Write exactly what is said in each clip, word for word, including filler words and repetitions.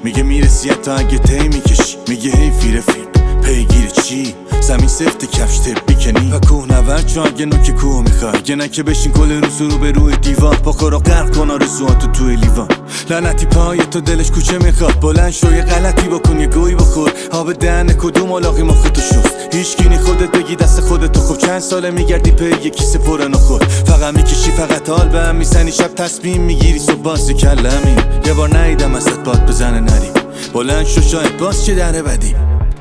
میگه میرسی حتی اگه تی میکشی. میگه حیفی رفیق پیگیر چی؟ زمین سفت کفش تبی کنی و کوه نورد چون اگه نوک کوه میخوای اگه نکه بشین کل روز رو به روی دیوان با کارا غرق کن آرزوهاتو توی لیوان. لعنتی پای تو دلش کوچه میخواد بلند شو یه غلطی بکن یه گوی بخور آب دهن کدوم علاقی مختو شست. هیچکی خودت بگی دست خودتو خب چند ساله میگردی پی یه کیسه پر نخور فقط میکشی فقط حال به هم میزنی شب تصمیم میگیری صبح باز کلمی. یه بار نیدم ازت باد بزنه نری بلند شو شاید باز چه دره بدی.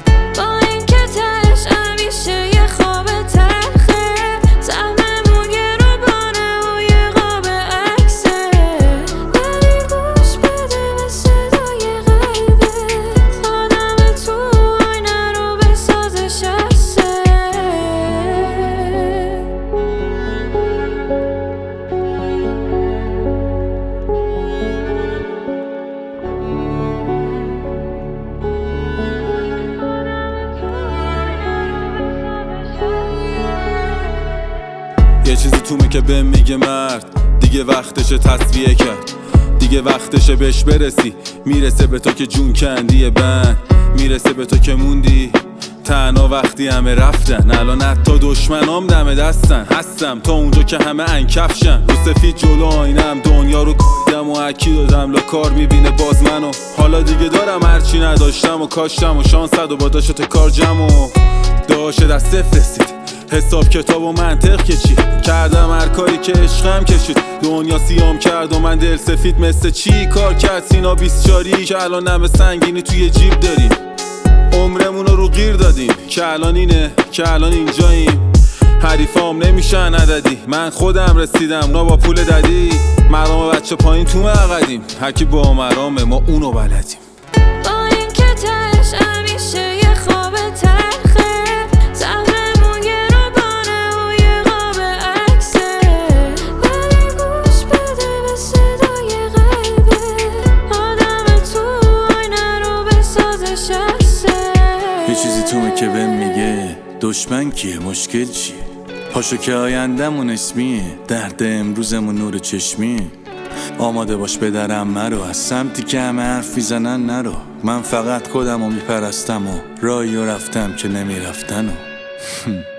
یه چیزی تومه که بهم میگه مرد دیگه وقتشه تصفیه کرد. دیگه وقتشه بهش برسی. میرسه به تو که جون کندی بند میرسه به تو که موندی تنها وقتی همه رفتن. الان حتی دشمنام دم دستن. هستم تا اونجا که همه انکفشن. رو سفید جلو آینم دنیا رو کردم و اکی دادم لا کار میبینه باز منو. حالا دیگه دارم هرچی نداشتم و کاشتم و شانصد و با داشت کار جمع و داشت دست صفر رسید. حساب کتاب و منطق که چی کردم هر کاری که عشقم کشید. دنیا سیام کرد و من دل سفید مثل چی کار کرد سینا بیستچاری که الان نمه سنگینی توی جیب داریم. عمرمون رو رو گیر دادیم که الان اینه که الان اینجاییم. حریفام نمیشن عددی من خودم رسیدم اونا با پول ددی. مرام بچه پایین تو مقدیم هرکی با مرامه ما اونو بلدیم. با این که تش همیشه یه خواب تلخه زهرمون گروبانه و یه قاب عکسه ولی گوش بده به صدای قلبه آدم تو آینه رو بسازش هسته. یه چیزی تومه که بهم میگه دشمن کیه مشکل چیه پاشو که آیندمون اسمیه درد امروزمون نور چشمیه. آماده باش به درم مرو از سمتی که همه حرف میزنن نرو. من فقط خودم رو میپرستم و راهی رو رفتم که نمیرفتن و